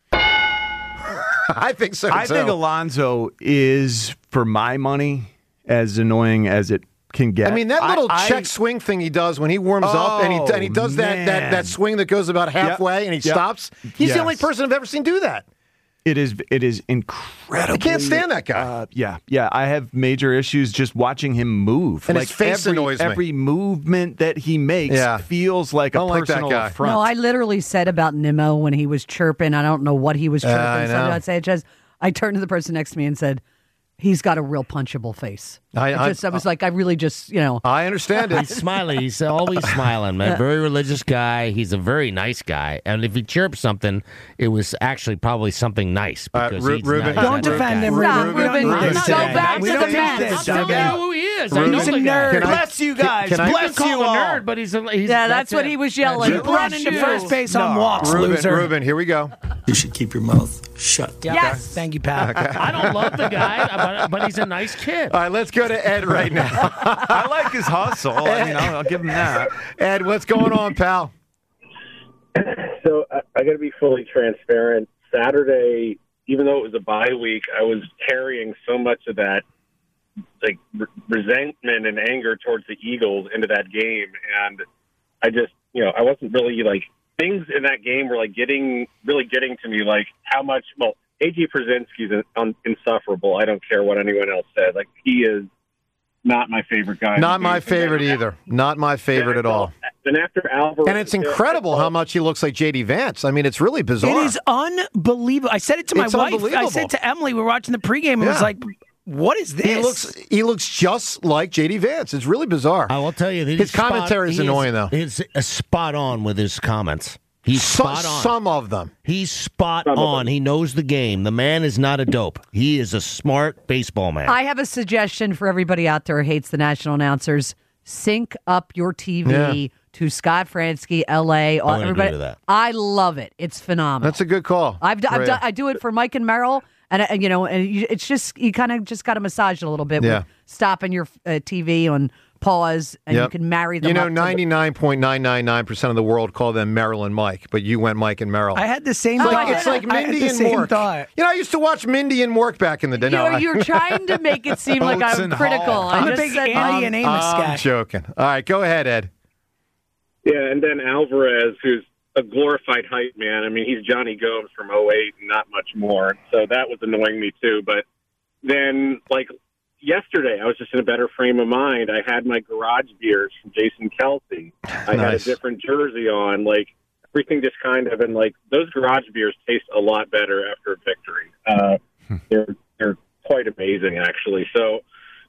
Speaker 3: I think so.
Speaker 8: I think Alonso is, for my money, as annoying as it can get.
Speaker 3: I mean, that little check swing thing he does when he warms up and he does that swing that goes about halfway and he stops. He's the only person I've ever seen do that.
Speaker 8: It is incredible.
Speaker 3: I can't stand that guy.
Speaker 8: Yeah. I have major issues just watching him move.
Speaker 3: And his face annoys me.
Speaker 8: Every movement that he makes feels like a personal affront.
Speaker 14: No, I literally said about Nimmo when he was chirping. I don't know what he was chirping. I turned to the person next to me and said, he's got a real punchable face. I was like, I really just,
Speaker 3: I understand it.
Speaker 4: He's smiling. He's always smiling, man. Very religious guy. He's a very nice guy. And if he chirps something, it was actually probably something nice. Because
Speaker 3: Ruben,
Speaker 5: don't defend him,
Speaker 14: Ruben.
Speaker 5: We don't need this
Speaker 14: Go
Speaker 5: today.
Speaker 14: back
Speaker 5: We
Speaker 14: to
Speaker 5: don't
Speaker 14: the
Speaker 5: need
Speaker 14: Mets.
Speaker 5: this.
Speaker 4: I'll tell you who he is.
Speaker 5: Ruben,
Speaker 4: He's
Speaker 5: a nerd.
Speaker 8: Bless you guys. Bless you all.
Speaker 4: A nerd, but he's
Speaker 14: that's what he was yelling.
Speaker 5: You run into first base on walks, loser.
Speaker 3: Ruben, here we go.
Speaker 19: You should keep your mouth shut.
Speaker 14: Yes.
Speaker 5: Thank you, Pat.
Speaker 4: I don't love the guy, but he's a nice kid.
Speaker 3: All right, let's go to Ed right now.
Speaker 8: I like his hustle. I'll give him that.
Speaker 3: Ed, what's going on, pal?
Speaker 20: So I got to be fully transparent. Saturday, even though it was a bye week, I was carrying so much of that resentment and anger towards the Eagles into that game, and I just, I wasn't really things in that game were getting to me, how much. Well, A.J. Przinsky's insufferable. I don't care what anyone else said. He is not my favorite guy.
Speaker 3: Not my favorite either. Not my favorite at all.
Speaker 20: And after Alvarez,
Speaker 3: and it's incredible how much he looks like J.D. Vance. I mean, it's really bizarre.
Speaker 5: It is unbelievable. I said it to my wife. I said it to Emily. We were watching the pregame. It was like, what is this?
Speaker 3: He looks just like J.D. Vance. It's really bizarre.
Speaker 4: I will tell you,
Speaker 3: his commentary is annoying, though.
Speaker 4: He's spot on with his comments. He's spot on.
Speaker 3: Some of them.
Speaker 4: He's spot on. He knows the game. The man is not a dope. He is a smart baseball man.
Speaker 14: I have a suggestion for everybody out there who hates the national announcers. Sync up your TV to Scott Fransky, L.A.
Speaker 4: Everybody, that.
Speaker 14: I love it. It's phenomenal.
Speaker 3: That's a good call.
Speaker 14: I do it for Mike and Merrill. And it's just, you kind of just got to massage it a little bit with stopping your TV on pause, and you can marry them up.
Speaker 3: 99.999% of the world call them Merrill and Mike, but you went Mike and Merrill.
Speaker 5: I had the same thought.
Speaker 3: It's like Mindy and Mork. I used to watch Mindy and Mork back in the day.
Speaker 14: You're trying to make it seem like I'm critical.
Speaker 5: I'm a big Andy and Amos guy.
Speaker 3: I'm joking. All right, go ahead, Ed.
Speaker 20: Yeah, and then Alvarez, who's a glorified hype man. I mean, he's Johnny Gomes from 2008 and not much more. So that was annoying me too. But then, yesterday, I was just in a better frame of mind. I had my garage beers from Jason Kelsey. I had a different jersey on. Everything just kind of, and those garage beers taste a lot better after a victory. They're quite amazing, actually. So,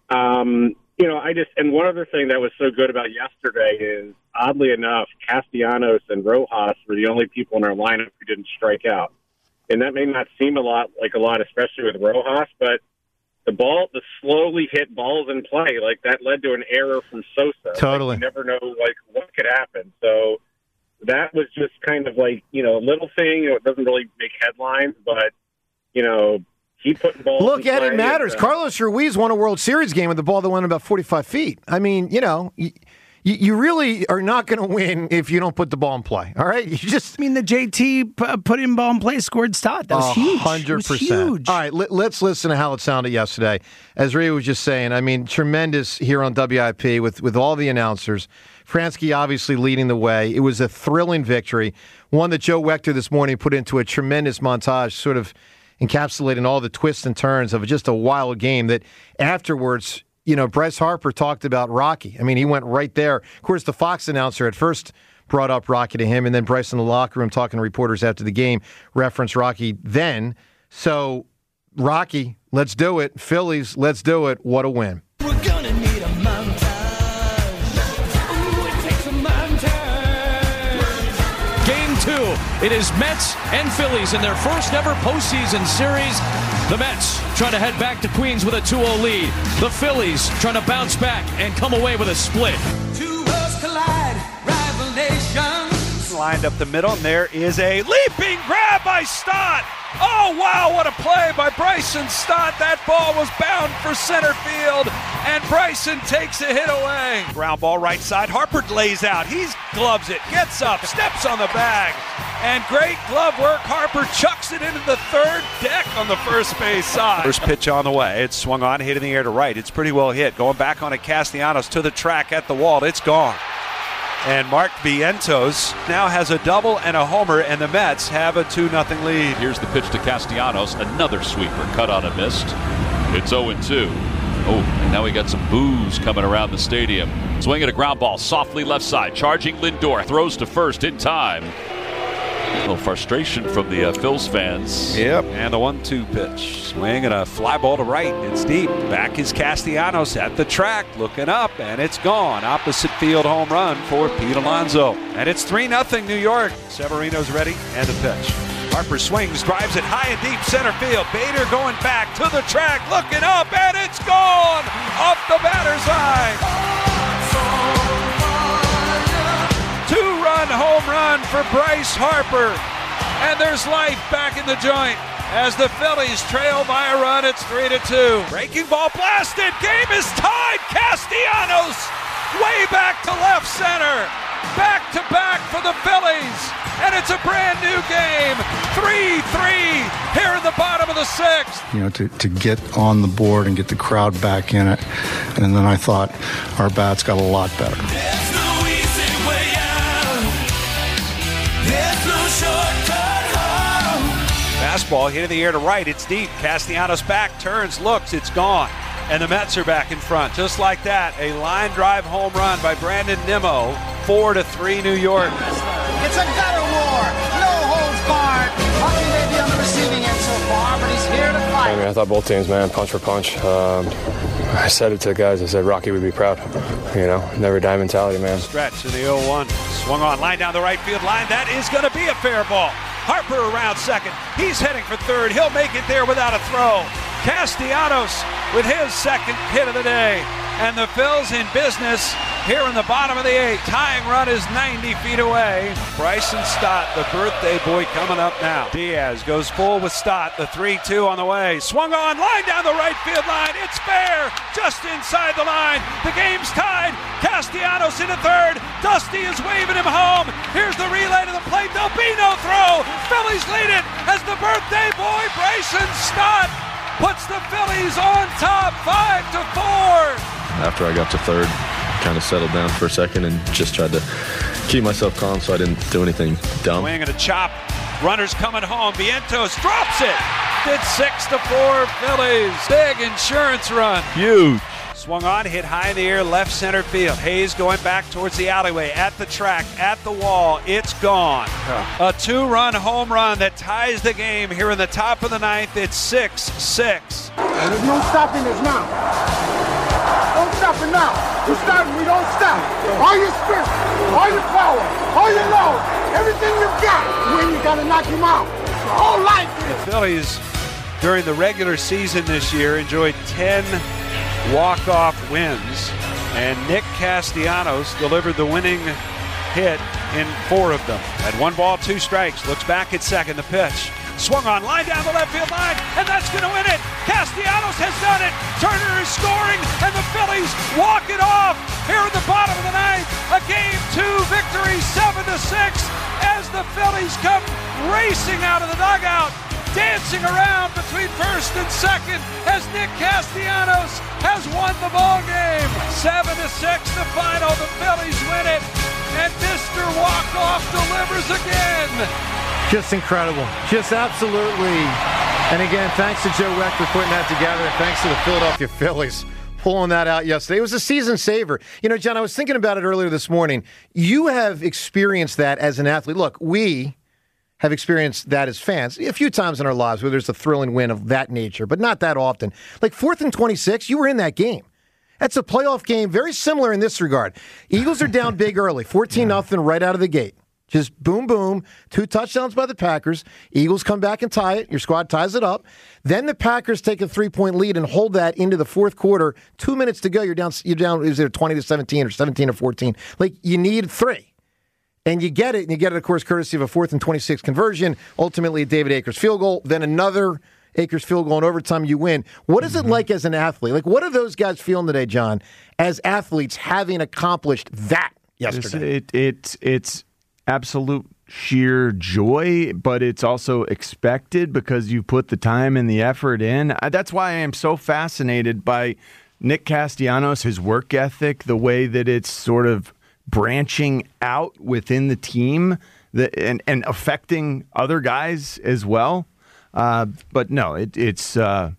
Speaker 20: and one other thing that was so good about yesterday is, oddly enough, Castellanos and Rojas were the only people in our lineup who didn't strike out. And that may not seem a lot, especially with Rojas, but the slowly hit balls in play, that led to an error from Sosa.
Speaker 3: Totally.
Speaker 20: You never know, what could happen. So that was just kind of a little thing. It doesn't really make headlines, but, keep putting balls
Speaker 3: Look,
Speaker 20: in
Speaker 3: Ed,
Speaker 20: play.
Speaker 3: it matters. Carlos Ruiz won a World Series game with the ball that went about 45 feet. I mean, You really are not going to win if you don't put the ball in play. All right, you just.
Speaker 5: I mean, the JT put in ball in play, scored Stott. That was huge.
Speaker 3: 100%. All right, let's listen to how it sounded yesterday. As Ray was just saying, I mean, tremendous here on WIP with all the announcers. Franzke obviously leading the way. It was a thrilling victory, one that Joe Wechter this morning put into a tremendous montage, sort of encapsulating all the twists and turns of just a wild game that afterwards. You know, Bryce Harper talked about Rocky. I mean, he went right there. Of course, the Fox announcer at first brought up Rocky to him, and then Bryce in the locker room talking to reporters after the game referenced Rocky then. So, Rocky, let's do it. Phillies, let's do it. What a win.
Speaker 21: We're gonna need a montage. Ooh, it takes a montage.
Speaker 22: Game 2. It is Mets and Phillies in their first ever postseason series. The Mets trying to head back to Queens with a 2-0 lead. The Phillies trying to bounce back and come away with a split.
Speaker 21: Two worlds collide, rival nations.
Speaker 13: Lined up the middle, and there is a leaping grab by Stott. Oh, wow, what a play by Bryson Stott. That ball was bound for center field, and Bryson takes a hit away. Ground ball right side. Harper lays out. He gloves it, gets up, steps on the bag, and great glove work. Harper chucks it into the third deck on the first base side. First pitch on the way. It's swung on, hit in the air to right. It's pretty well hit. Going back on it, Castellanos to the track at the wall. It's gone. And Mark Vientos now has a double and a homer, and the Mets have a 2-0 lead.
Speaker 23: Here's the pitch to Castellanos. Another sweeper. Cut on and missed. It's 0-2. Oh, and now we got some boos coming around the stadium. Swinging a ground ball softly left side. Charging Lindor. Throws to first in time. A little frustration from the Phils fans.
Speaker 13: Yep, and the 1-2 pitch. Swing and a fly ball to right. It's deep. Back is Castellanos at the track, looking up, and it's gone. Opposite field home run for Pete Alonso. And it's 3-0 New York. Severino's ready, and the pitch. Harper swings, drives it high and deep center field. Bader going back to the track, looking up, and it's gone off the batter's eye. Two-run home run for Bryce Harper. And there's life back in the joint as the Phillies trail by a run. It's 3-2. Breaking ball blasted. Game is tied. Castellanos way back to left center. Back to back for the Phillies. And it's a brand new game. 3-3 here in the bottom of the sixth.
Speaker 11: You know, to get on the board and get the crowd back in it. And then I thought our bats got a lot better.
Speaker 21: There's no easy way out. There's no shortcut home.
Speaker 13: Fastball hit in the air to right. It's deep. Castellanos back, turns, looks. It's gone. And the Mets are back in front. Just like that, a line drive home run by Brandon Nimmo. 4-3 New York.
Speaker 21: It's a gutter war. No holds barred. Bucky may be on the receiving end so far, but he's here to fight.
Speaker 17: I mean, I thought both teams, man, punch for punch. I said it to the guys. I said Rocky would be proud. You know, never die mentality, man.
Speaker 13: Stretch in the 0-1. Swung on, line down the right field line. That is going to be a fair ball. Harper around second. He's heading for third. He'll make it there without a throw. Castellanos with his second hit of the day. And the Phils in business here in the bottom of the eighth. Tying run is 90 feet away. Bryson Stott, the birthday boy, coming up now. Diaz goes full with Stott. The 3-2 on the way. Swung on, line down the right field line. It's fair, just inside the line. The game's tied. Castellanos into third. Dusty is waving him home. Here's the relay to the plate. There'll be no throw. Phillies lead it as the birthday boy, Bryson Stott, puts the Phillies on top 5-4.
Speaker 24: After I got to third, kind of settled down for a second and just tried to keep myself calm so I didn't do anything dumb.
Speaker 13: Swing and a chop. Runners coming home. Vientos drops it. It's 6-4 Phillies. Big insurance run.
Speaker 23: Huge.
Speaker 13: Swung on, hit high in the air, left center field. Hayes going back towards the alleyway, at the track, at the wall. It's gone. A two-run home run that ties the game here in the top of the ninth. It's 6-6.
Speaker 15: There's no stopping us now. Don't stop it now. We're starting. We don't stop. All your spirit, all your power, all your love, everything you've got. When you got to knock him out. Your whole life.
Speaker 13: The Phillies, during the regular season this year, enjoyed 10 walk-off wins, and Nick Castellanos delivered the winning hit in 4 of them. At 1 ball, 2 strikes. Looks back at second. The pitch. Swung on, line down the left field line, and that's going to win it. Castellanos has done it. Turner is scoring, and the Phillies walk it off. here in the bottom of the ninth. A Game 2 victory, 7-6, as the Phillies come racing out of the dugout, dancing around between first and second as Nick Castellanos has won the ball game. 7-6 the final. The Phillies win it, and Mr. Walk-Off delivers again.
Speaker 3: Just incredible. Just absolutely. And again, thanks to Joe Weck for putting that together. And thanks to the Philadelphia Phillies pulling that out yesterday. It was a season saver. You know, John, I was thinking about it earlier this morning. You have experienced that as an athlete. Look, we have experienced that as fans a few times in our lives where there's a thrilling win of that nature, but not that often. Like 4th and 26, you were in that game. That's a playoff game, very similar in this regard. Eagles are down big early, 14-0 right out of the gate. Just boom, boom, 2 touchdowns by the Packers. Eagles come back and tie it. Your squad ties it up. Then the Packers take a 3-point lead and hold that into the fourth quarter. 2 minutes to go. You're down. Is it 20-17 or 17-14? Like, you need 3. And you get it. And you get it, of course, courtesy of a 4th and 26 conversion. Ultimately, a David Akers field goal. Then another Akers field goal in overtime. You win. What is it like as an athlete? Like, what are those guys feeling today, John, as athletes having accomplished that yesterday?
Speaker 8: It's absolute sheer joy, but it's also expected because you put the time and the effort in. That's why I am so fascinated by Nick Castellanos, his work ethic, the way that it's sort of branching out within the team and affecting other guys as well. But no, it's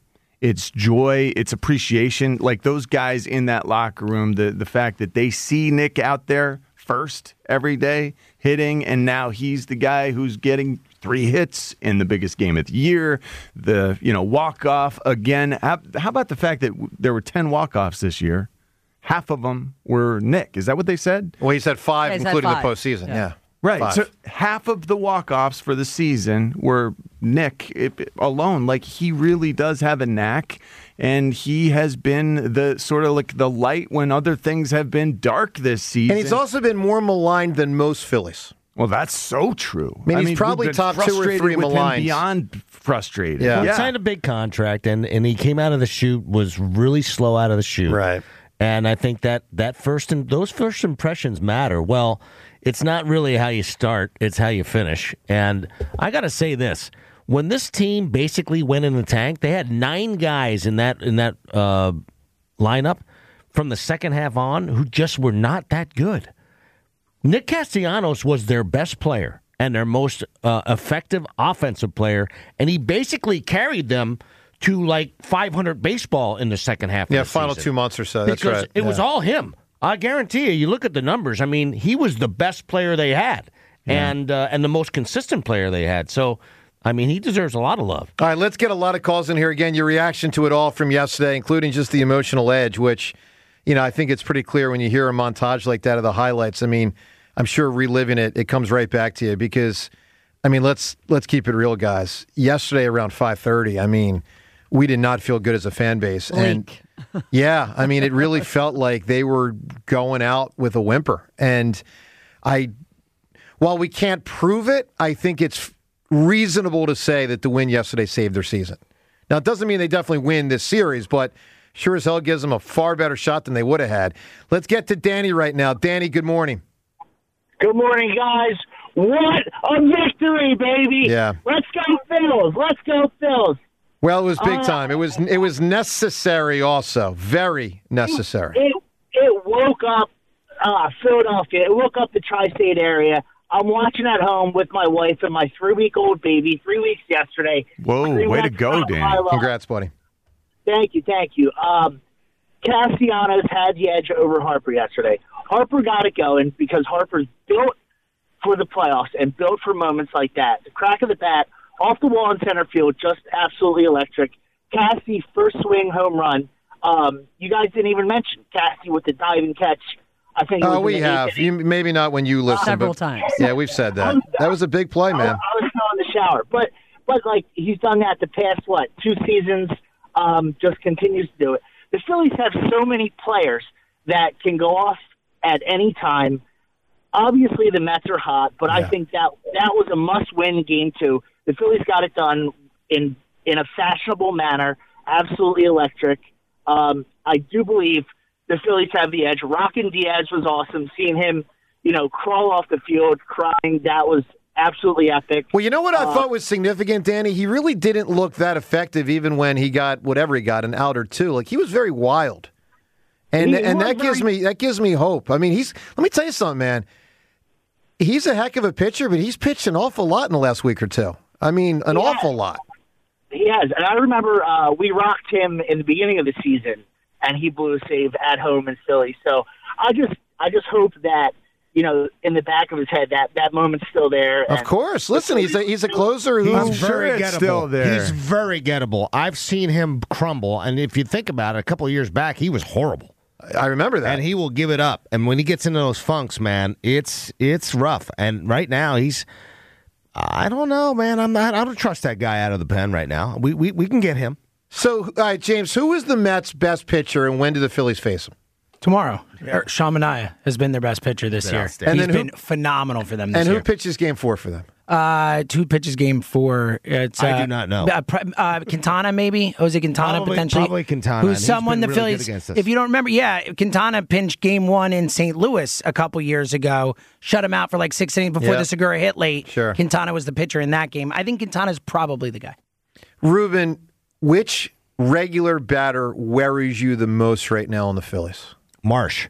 Speaker 8: joy, it's appreciation. Like those guys in that locker room, the fact that they see Nick out there first every day hitting, and now he's the guy who's getting 3 hits in the biggest game of the year. The walk-off again. How about the fact that there were 10 walk-offs this year? Half of them were Nick. Is that what they said?
Speaker 3: Well, he said 5, including the postseason. Yeah.
Speaker 8: Right.
Speaker 3: 5.
Speaker 8: So half of the walk-offs for the season were Nick alone. Like, he really does have a knack, and he has been the sort of like the light when other things have been dark this season.
Speaker 3: And he's also been more maligned than most Phillies.
Speaker 8: Well, that's so true.
Speaker 3: I mean, he's probably top 2 or 3 maligned.
Speaker 8: Beyond frustrated.
Speaker 4: Yeah. He signed a big contract, and he came out of the chute, was really slow out of the chute.
Speaker 3: Right.
Speaker 4: And I think that those first impressions matter. Well, it's not really how you start, it's how you finish. And I got to say this. When this team basically went in the tank, they had 9 guys in that lineup from the second half on who just were not that good. Nick Castellanos was their best player and their most effective offensive player, and he basically carried them to like 500 baseball in the second half of the
Speaker 3: final
Speaker 4: season.
Speaker 3: 2 months or so. That's
Speaker 4: because
Speaker 3: right.
Speaker 4: It was all him. I guarantee you look at the numbers. I mean, he was the best player they had and the most consistent player they had. So, I mean, he deserves a lot of love.
Speaker 3: All right, let's get a lot of calls in here. Again, your reaction to it all from yesterday, including just the emotional edge, which, I think it's pretty clear when you hear a montage like that of the highlights. I mean, I'm sure reliving it, it comes right back to you because, I mean, let's keep it real, guys. Yesterday around 5:30, I mean, we did not feel good as a fan base. And yeah, I mean, it really felt like they were going out with a whimper. And while we can't prove it, I think it's reasonable to say that the win yesterday saved their season. Now, it doesn't mean they definitely win this series, but sure as hell gives them a far better shot than they would have had. Let's get to Danny right now. Danny, good morning.
Speaker 6: Good morning, guys. What a victory, baby.
Speaker 3: Yeah.
Speaker 6: Let's go, Phils. Let's go, Phils.
Speaker 3: Well, it was big time. It was necessary also. Very necessary.
Speaker 6: It woke up Philadelphia. It woke up the tri-state area. I'm watching at home with my wife and my 3-week-old baby. 3 weeks yesterday.
Speaker 8: Whoa, way to go, Danny.
Speaker 3: Congrats, buddy.
Speaker 6: Thank you. Castellanos had the edge over Harper yesterday. Harper got it going because Harper's built for the playoffs and built for moments like that. The crack of the bat, off the wall in center field, just absolutely electric. Cassie, first swing home run. You guys didn't even mention Cassie with the diving catch. I think.
Speaker 3: We have. Maybe not when you listen.
Speaker 14: Several times.
Speaker 3: Yeah, we've said that. That was a big play, man.
Speaker 6: I was still in the shower. But like, he's done that the past, 2 seasons, just continues to do it. The Phillies have so many players that can go off at any time. Obviously, the Mets are hot, but I think that was a must-win game, too. The Phillies got it done in a fashionable manner, absolutely electric. I do believe the Phillies have the edge. Rockin' Diaz was awesome. Seeing him, crawl off the field crying, that was absolutely epic.
Speaker 3: Well, you know what I thought was significant, Danny? He really didn't look that effective even when he got whatever he got, an out or two. Like, he was very wild. And that gives me hope. I mean, let me tell you something, man. He's a heck of a pitcher, but he's pitched an awful lot in the last week or two. I mean, an awful lot.
Speaker 6: He has. And I remember we rocked him in the beginning of the season, and he blew a save at home in Philly. So I just hope that, in the back of his head, that moment's still there.
Speaker 3: Of course. Listen, he's a closer who's
Speaker 4: very gettable.
Speaker 8: Still there.
Speaker 4: He's very gettable. I've seen him crumble, and if you think about it, a couple of years back, he was horrible.
Speaker 3: I remember that.
Speaker 4: And he will give it up. And when he gets into those funks, man, it's rough. And right now, I don't know, man. I don't trust that guy out of the pen right now. We can get him.
Speaker 3: So, all right, James, who is the Mets' best pitcher, and when do the Phillies face him?
Speaker 5: Tomorrow. Sean Manaea has been their best pitcher this year.
Speaker 3: And
Speaker 5: he's been phenomenal for them this year.
Speaker 3: And who pitches Game 4 for them?
Speaker 5: Who pitches Game 4?
Speaker 4: I do not know.
Speaker 5: Quintana, maybe? Jose Quintana, potentially?
Speaker 4: Probably Quintana.
Speaker 5: Who's someone the really Phillies, if you don't remember, Quintana pinched Game 1 in St. Louis a couple years ago, shut him out for like 6 innings before the Segura hit late.
Speaker 3: Sure.
Speaker 5: Quintana was the pitcher in that game. I think Quintana's probably the guy.
Speaker 3: Ruben, which regular batter worries you the most right now on the Phillies?
Speaker 4: Marsh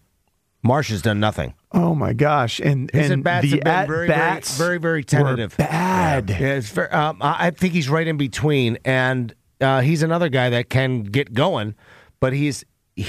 Speaker 4: has done nothing.
Speaker 8: Oh my gosh! And
Speaker 4: his at-bats
Speaker 8: the
Speaker 4: have been very, very tentative.
Speaker 8: Were bad.
Speaker 4: Yeah, it's very, I think he's right in between, and he's another guy that can get going, but he's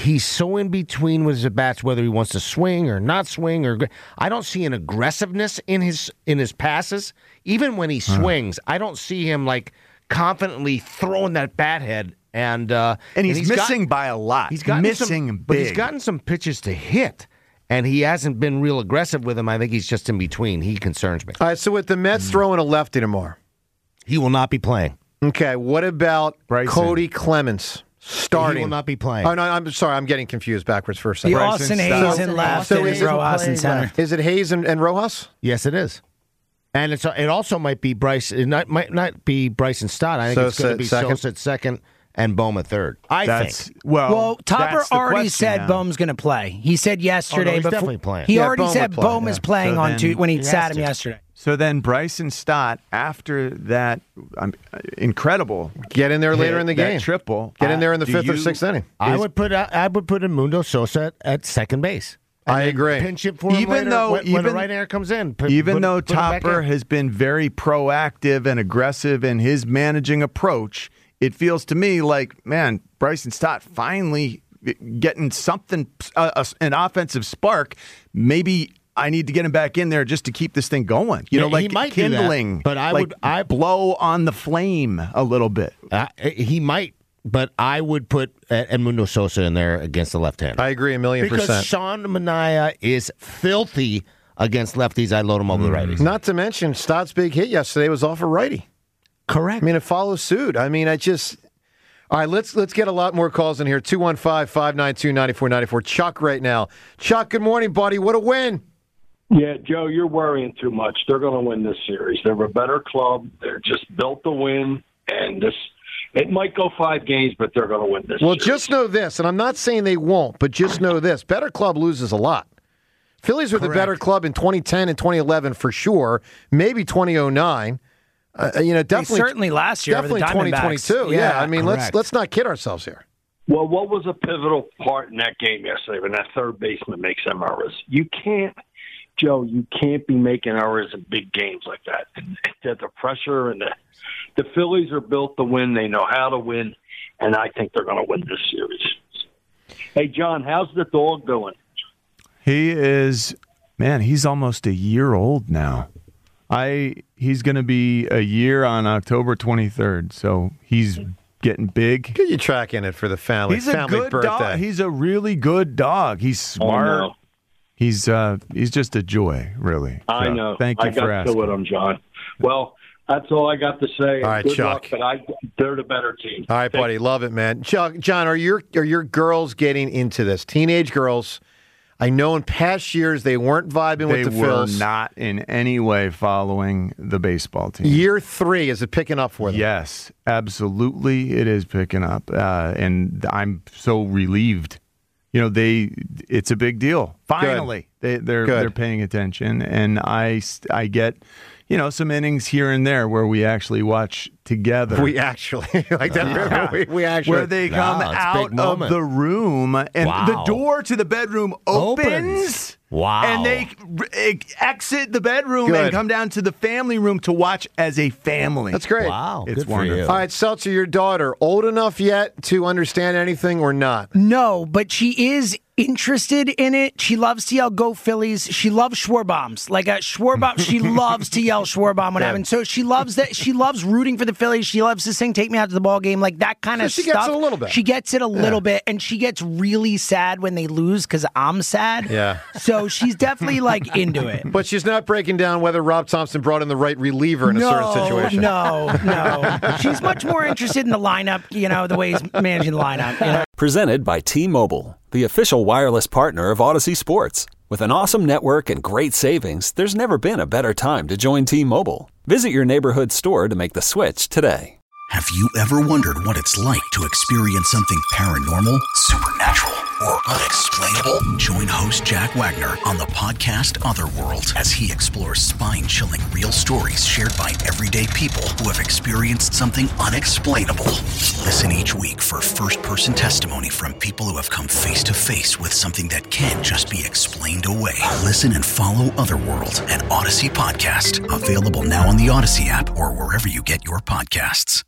Speaker 4: so in between with his at-bats, whether he wants to swing or not swing. I don't see an aggressiveness in his passes. Even when he swings, I don't see him like confidently throwing that bat head. And
Speaker 8: he's missing by a lot.
Speaker 4: He's gotten
Speaker 8: missing
Speaker 4: big.
Speaker 8: But
Speaker 4: But he's gotten some pitches to hit, and he hasn't been real aggressive with them. I think he's just in between. He concerns me.
Speaker 3: All right, so with the Mets throwing a lefty tomorrow,
Speaker 4: he will not be playing.
Speaker 3: Okay, what about
Speaker 8: Bryson.
Speaker 3: Cody Clemens starting?
Speaker 4: He will not be playing.
Speaker 3: Oh, no, I'm sorry. I'm getting confused backwards for a second.
Speaker 5: Austin Hayes in left and Rojas in center.
Speaker 3: Is it Hayes and Rojas?
Speaker 4: Yes, it is. And it also might be Bryce. It might not be Bryson Stott. I think it's going to be Sosa at second and Bohm at third. I think.
Speaker 5: Well, Topper already said Bohm's going to play. He said yesterday.
Speaker 4: He's definitely playing.
Speaker 5: He already said Bohm is playing when he sat him yesterday.
Speaker 8: So then Bryson Stott, after that incredible
Speaker 3: get in there later in the game,
Speaker 8: triple,
Speaker 3: get in there in the fifth or sixth inning.
Speaker 4: I would put Edmundo Sosa at second base.
Speaker 3: I agree.
Speaker 4: Pinch it for him later when the right hander comes in.
Speaker 8: Even though Topper has been very proactive and aggressive in his managing approach, it feels to me like, man, Bryson Stott finally getting something, an offensive spark. Maybe I need to get him back in there just to keep this thing going.
Speaker 4: He might
Speaker 8: kindling.
Speaker 4: But I
Speaker 8: blow on the flame a little bit.
Speaker 4: He might. But I would put Edmundo Sosa in there against the left hand.
Speaker 3: I agree 1,000,000%.
Speaker 4: Because Sean Manaea is filthy against lefties. I load him over the righties.
Speaker 3: Not to mention, Stott's big hit yesterday was off a righty.
Speaker 4: Correct.
Speaker 3: I mean, it follows suit. I mean, all right, let's get a lot more calls in here. 215-592-9494. Chuck right now. Chuck, good morning, buddy. What a win.
Speaker 7: Yeah, Joe, you're worrying too much. They're going to win this series. They're a better club. They're just built to win, and it might go 5 games, but they're going to win this series.
Speaker 3: Just know this, and I'm not saying they won't, but just know this. Better club loses a lot. Phillies were the better club in 2010 and 2011 for sure, maybe 2009. Definitely
Speaker 5: certainly last year.
Speaker 3: Definitely 2022. Yeah, I mean, let's not kid ourselves here.
Speaker 7: Well, what was a pivotal part in that game yesterday when that third baseman makes them errors? You can't be making errors in big games like that. The pressure and the Phillies are built to win. They know how to win, and I think they're going to win this series. Hey, John, how's the dog doing?
Speaker 8: He is, man, he's almost a year old now. He's going to be a year on October 23rd, so he's getting big.
Speaker 3: Good, you tracking it for the family.
Speaker 8: He's a
Speaker 3: family
Speaker 8: good
Speaker 3: birthday.
Speaker 8: dog. He's a really good dog. He's smart.
Speaker 7: Oh, no.
Speaker 8: He's just a joy, really. So,
Speaker 7: I know.
Speaker 8: Thank you for asking.
Speaker 7: I got to with him, John. Well, that's all I got to say.
Speaker 3: All right,
Speaker 7: good
Speaker 3: Chuck.
Speaker 7: Luck, but they're the better team.
Speaker 3: All right, buddy. Love it, man. Chuck, John, are your girls getting into this? Teenage girls. I know in past years they weren't vibing with the Phils.
Speaker 8: They were not in any way following the baseball team.
Speaker 3: Year 3, is it picking up for them?
Speaker 8: Yes, absolutely it is picking up. And I'm so relieved it's a big deal. Finally, they're paying attention, and I get some innings here and there where we actually watch together.
Speaker 3: We actually like that. We actually
Speaker 8: where they come out of the room and the door to the bedroom opens.
Speaker 4: Wow.
Speaker 8: And they exit the bedroom and come down to the family room to watch as a family.
Speaker 3: That's great.
Speaker 4: Wow.
Speaker 8: It's wonderful.
Speaker 3: All right, Seltzer, your daughter, old enough yet to understand anything or not?
Speaker 5: No, but she is interested in it. She loves to yell, "Go Phillies." She loves Schwarbombs. Like a Schwarbomb, she loves to yell Schwarbomb when happens. So she loves that. She loves rooting for the Phillies. She loves to sing "Take Me Out to the Ball Game," like that kind of stuff.
Speaker 3: She gets it a little bit.
Speaker 5: She gets it a little bit, and she gets really sad when they lose because I'm sad.
Speaker 3: Yeah.
Speaker 5: So she's definitely like into it.
Speaker 3: But she's not breaking down whether Rob Thompson brought in the right reliever in a certain situation.
Speaker 5: No. She's much more interested in the lineup, the way he's managing the lineup.
Speaker 1: Presented by T-Mobile, the official wireless partner of Odyssey Sports. With an awesome network and great savings, there's never been a better time to join T-Mobile. Visit your neighborhood store to make the switch today.
Speaker 2: Have you ever wondered what it's like to experience something paranormal, supernatural, or unexplainable? Join host Jack Wagner on the podcast Otherworld as he explores spine-chilling real stories shared by everyday people who have experienced something unexplainable. Listen each week for first-person testimony from people who have come face-to-face with something that can't just be explained away. Listen and follow Otherworld, an Odyssey podcast. Available now on the Odyssey app or wherever you get your podcasts.